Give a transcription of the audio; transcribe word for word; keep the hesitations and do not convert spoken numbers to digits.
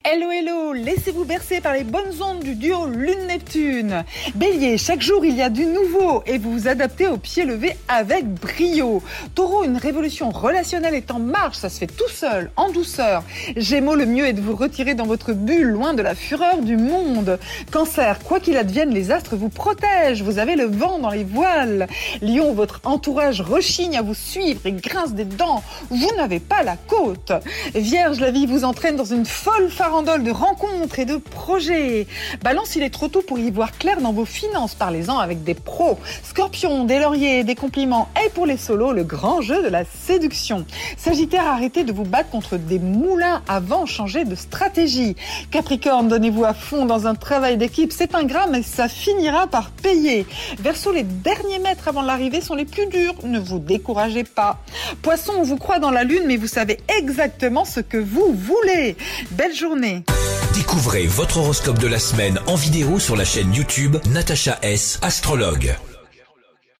Hello hello, laissez-vous bercer par les bonnes ondes du duo Lune-Neptune. Bélier, chaque jour il y a du nouveau et vous vous adaptez au pied levé avec brio. Taureau, une révolution relationnelle est en marche, ça se fait tout seul, en douceur. Gémeaux, le mieux est de vous retirer dans votre bulle, loin de la fureur du monde. Cancer, quoi qu'il advienne, les astres vous protègent, vous avez le vent dans les voiles. Lion, votre entourage rechigne à vous suivre et grince des dents, vous n'avez pas la côte. Vierge, la vie vous entraîne dans une folle farandole de rencontres et de projets. Balance, il est trop tôt pour y voir clair dans vos finances, parlez-en avec des pros. Scorpion, des lauriers, des compliments, et pour les solos, le grand jeu de la séduction. Sagittaire, arrêtez de vous battre contre des moulins à vent, changez de stratégie. Capricorne, donnez-vous à fond dans un travail d'équipe, c'est ingrat mais ça finira par payer. Verseau, les derniers mètres avant l'arrivée sont les plus durs, ne vous découragez pas. Poisson, on vous croit dans la lune mais vous savez exactement ce que vous voulez. Belle journée. Découvrez votre horoscope de la semaine en vidéo sur la chaîne YouTube Natacha S, astrologue.